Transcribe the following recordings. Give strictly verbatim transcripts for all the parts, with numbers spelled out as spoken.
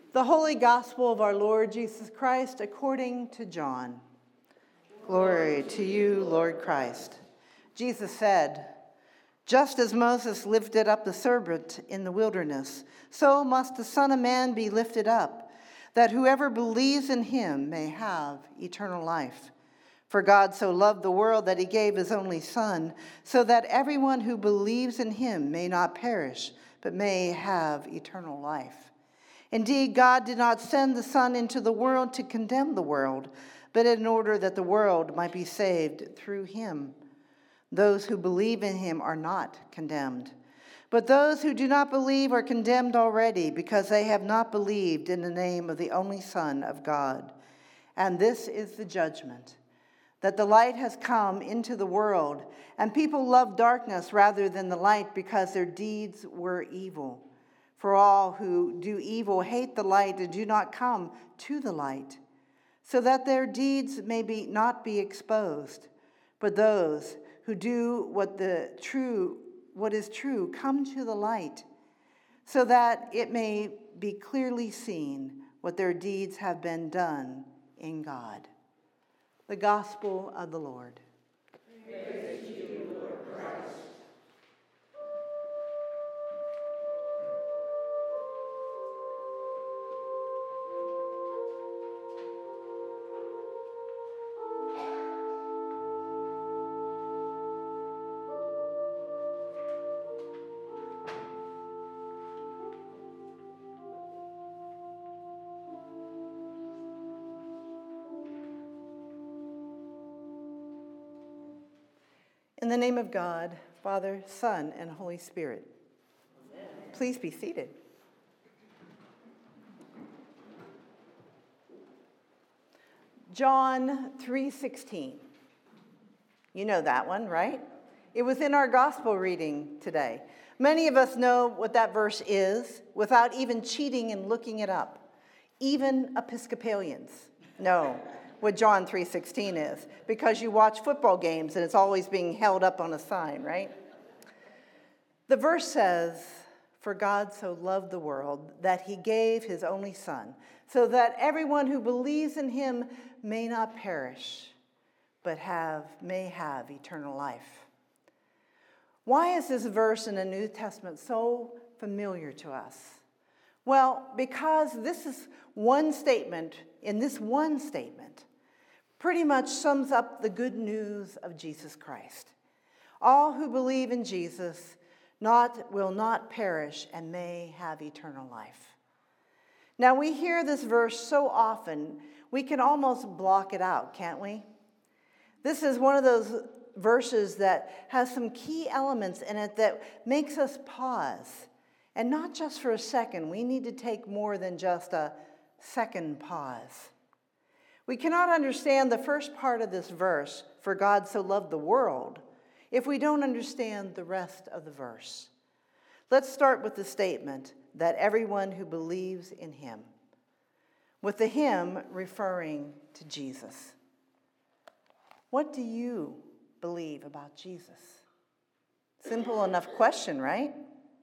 The Holy Gospel of our Lord Jesus Christ according to John. Glory to you, Lord Christ. Jesus said, "Just as Moses lifted up the serpent in the wilderness, so must the Son of Man be lifted up, that whoever believes in him may have eternal life. For God so loved the world that he gave his only Son, so that everyone who believes in him may not perish, but may have eternal life. Indeed, God did not send the Son into the world to condemn the world, but in order that the world might be saved through him. Those who believe in him are not condemned. But those who do not believe are condemned already, because they have not believed in the name of the only Son of God. And this is the judgment, that the light has come into the world, and people love darkness rather than the light, because their deeds were evil. For all who do evil hate the light and do not come to the light, so that their deeds may be not be exposed. But those who do what the true, what is true, come to the light, so that it may be clearly seen what their deeds have been done in God." The Gospel of the Lord. Praise to you, Lord Christ. In the name of God, Father, Son, and Holy Spirit. Amen. Please be seated. John three sixteen. You know that one, right? It was in our gospel reading today. Many of us know what that verse is without even cheating and looking it up. Even Episcopalians know what John three sixteen is, because you watch football games and it's always being held up on a sign, right? The verse says, "For God so loved the world that he gave his only Son, so that everyone who believes in him may not perish, but have may have eternal life." Why is this verse in the New Testament so familiar to us? Well, because this is one statement, in this one statement, pretty much sums up the good news of Jesus Christ. All who believe in Jesus not will not perish and may have eternal life. Now, we hear this verse so often, we can almost block it out, can't we? This is one of those verses that has some key elements in it that makes us pause. And not just for a second. We need to take more than just a second pause. We cannot understand the first part of this verse, "For God so loved the world," if we don't understand the rest of the verse. Let's start with the statement that everyone who believes in him, with the him referring to Jesus. What do you believe about Jesus? Simple enough question, right?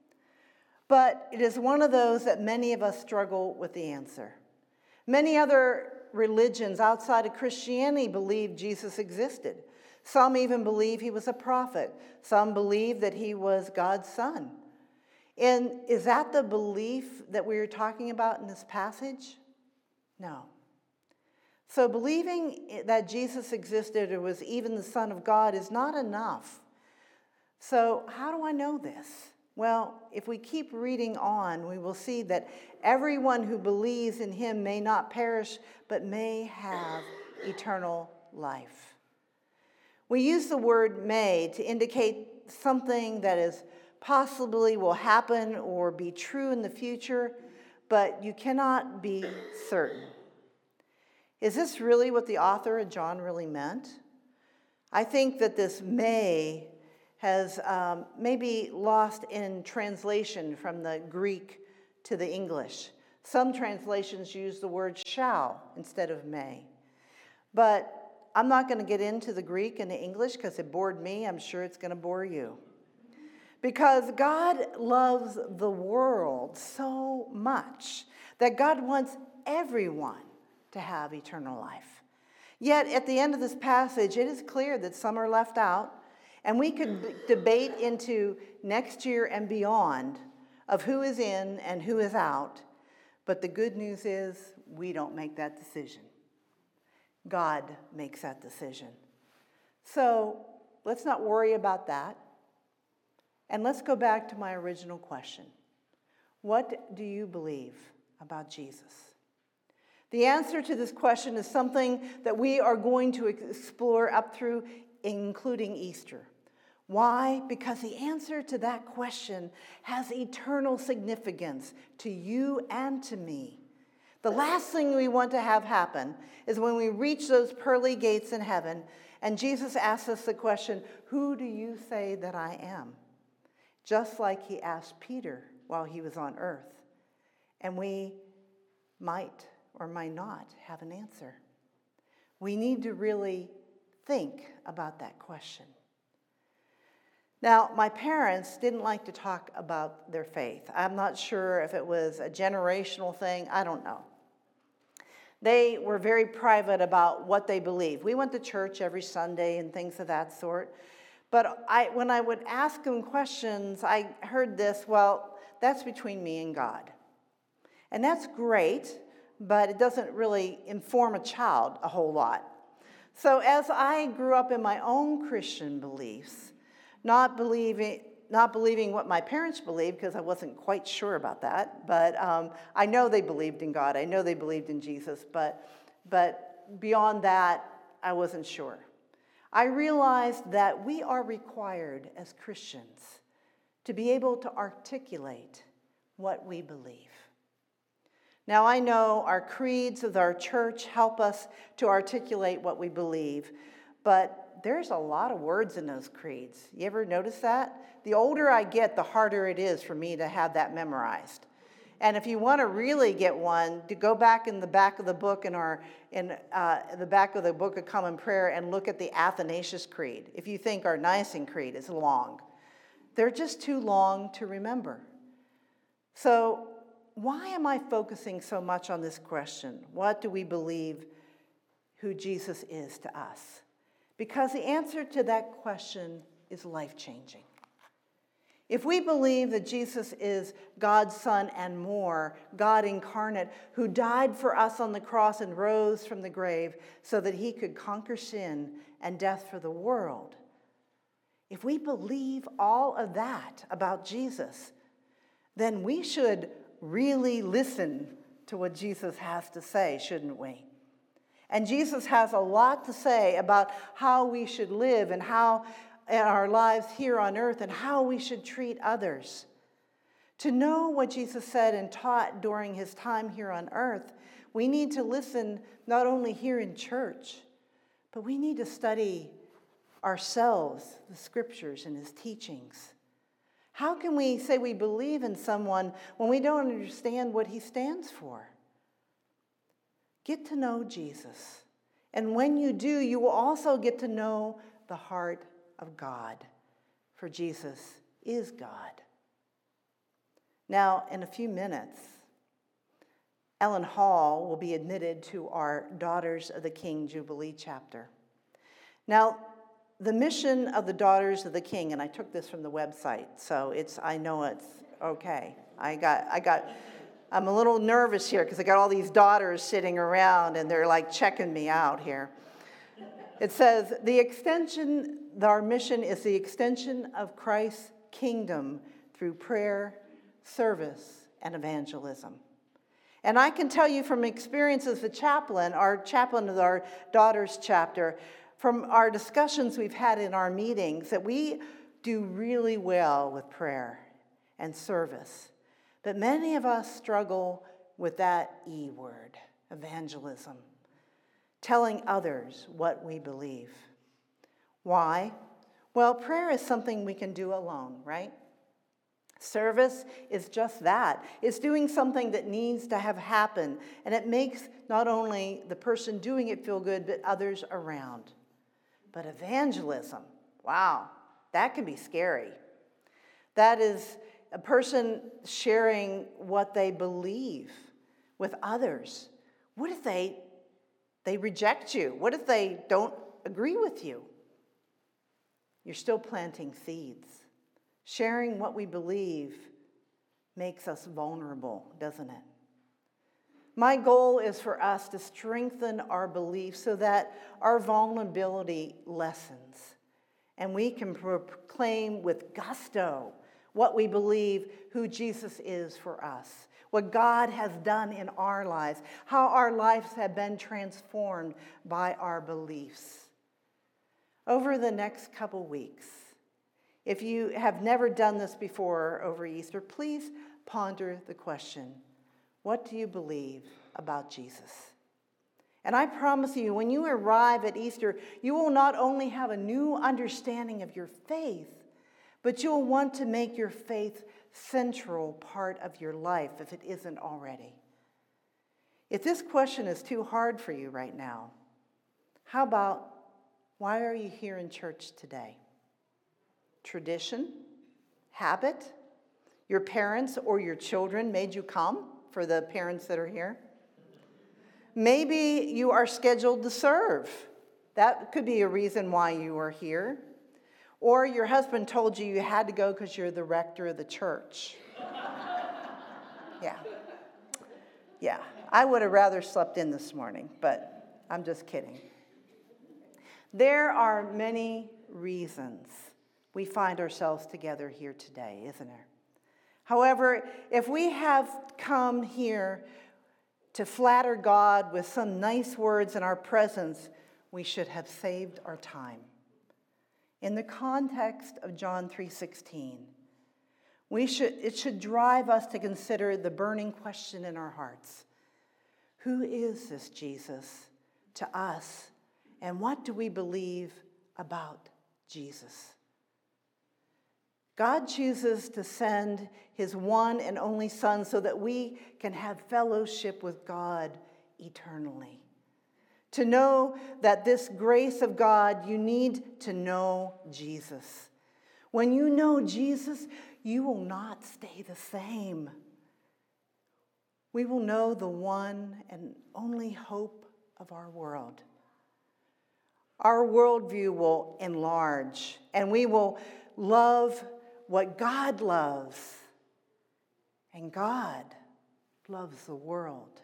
But it is one of those that many of us struggle with the answer. Many other religions outside of Christianity believe Jesus existed. Some even believe he was a prophet. Some believe that he was God's son. And is that the belief that we are talking about in this passage? No. So believing that Jesus existed or was even the Son of God is not enough. So how do I know this? Well, if we keep reading on, we will see that everyone who believes in him may not perish, but may have eternal life. We use the word may to indicate something that is possibly will happen or be true in the future, but you cannot be certain. Is this really what the author of John really meant? I think that this may has um, maybe lost in translation from the Greek to the English. Some translations use the word shall instead of may. But I'm not going to get into the Greek and the English because it bored me. I'm sure it's going to bore you. Because God loves the world so much that God wants everyone to have eternal life. Yet at the end of this passage, it is clear that some are left out, and we could b- debate into next year and beyond of who is in and who is out. But the good news is we don't make that decision. God makes that decision. So let's not worry about that. And let's go back to my original question. What do you believe about Jesus? The answer to this question is something that we are going to explore up through, including Easter. Why? Because the answer to that question has eternal significance to you and to me. The last thing we want to have happen is when we reach those pearly gates in heaven and Jesus asks us the question, who do you say that I am? Just like he asked Peter while he was on earth. And we might or might not have an answer. We need to really think about that question. Now, my parents didn't like to talk about their faith. I'm not sure if it was a generational thing. I don't know. They were very private about what they believed. We went to church every Sunday and things of that sort. But I, when I would ask them questions, I heard this, well, that's between me and God. And that's great, but it doesn't really inform a child a whole lot. So as I grew up in my own Christian beliefs, not believing, not believing what my parents believed, because I wasn't quite sure about that, but um, I know they believed in God. I know they believed in Jesus, but, but beyond that, I wasn't sure. I realized that we are required as Christians to be able to articulate what we believe. Now, I know our creeds of our church help us to articulate what we believe, but there's a lot of words in those creeds. You ever notice that? The older I get, the harder it is for me to have that memorized. And if you want to really get one, to go back in the back of the book in our in uh, the back of the Book of Common Prayer and look at the Athanasius Creed. If you think our Nicene Creed is long, they're just too long to remember. So why am I focusing so much on this question? What do we believe who Jesus is to us? Because the answer to that question is life-changing. If we believe that Jesus is God's Son and more, God incarnate, who died for us on the cross and rose from the grave so that he could conquer sin and death for the world, if we believe all of that about Jesus, then we should really listen to what Jesus has to say, shouldn't we? And Jesus has a lot to say about how we should live and how in our lives here on earth and how we should treat others. To know what Jesus said and taught during his time here on earth, we need to listen not only here in church, but we need to study ourselves, the scriptures and his teachings. How can we say we believe in someone when we don't understand what he stands for? Get to know Jesus. And when you do, you will also get to know the heart of God, for Jesus is God. Now, in a few minutes, Ellen Hall will be admitted to our Daughters of the King Jubilee chapter. Now, the mission of the Daughters of the King, and I took this from the website, so it's I know it's okay. I got I got I'm a little nervous here because I got all these daughters sitting around and they're like checking me out here. It says, the extension, our mission is the extension of Christ's kingdom through prayer, service, and evangelism. And I can tell you from experience as a chaplain, our chaplain of our Daughters chapter, from our discussions we've had in our meetings, that we do really well with prayer and service. But many of us struggle with that E word, evangelism. Telling others what we believe. Why? Well, prayer is something we can do alone, right? Service is just that. It's doing something that needs to have happen, and it makes not only the person doing it feel good, but others around. But evangelism, wow, that can be scary. That is a person sharing what they believe with others. What if they, they reject you? What if they don't agree with you? You're still planting seeds. Sharing what we believe makes us vulnerable, doesn't it? My goal is for us to strengthen our beliefs so that our vulnerability lessens and we can proclaim with gusto what we believe, who Jesus is for us, what God has done in our lives, how our lives have been transformed by our beliefs. Over the next couple weeks, if you have never done this before over Easter, please ponder the question, what do you believe about Jesus? And I promise you, when you arrive at Easter, you will not only have a new understanding of your faith, but you'll want to make your faith central part of your life if it isn't already. If this question is too hard for you right now, how about, why are you here in church today? Tradition? Habit? Your parents or your children made you come, for the parents that are here? Maybe you are scheduled to serve. That could be a reason why you are here. Or your husband told you you had to go because you're the rector of the church. Yeah. Yeah. I would have rather slept in this morning, but I'm just kidding. There are many reasons we find ourselves together here today, isn't there? However, if we have come here to flatter God with some nice words in our presence, we should have saved our time. In the context of John three sixteen, we should, it should drive us to consider the burning question in our hearts. Who is this Jesus to us, and what do we believe about Jesus? God chooses to send his one and only Son so that we can have fellowship with God eternally. To know that this grace of God, you need to know Jesus. When you know Jesus, you will not stay the same. We will know the one and only hope of our world. Our worldview will enlarge, and we will love what God loves, and God loves the world.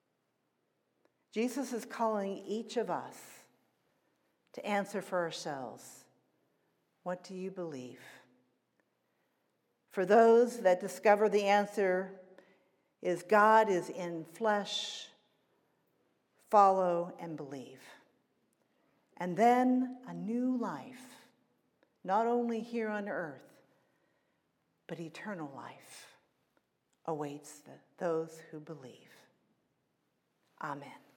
Jesus is calling each of us to answer for ourselves, what do you believe? For those that discover the answer is God is in flesh, follow and believe. And then a new life, not only here on earth, but eternal life awaits the, those who believe. Amen.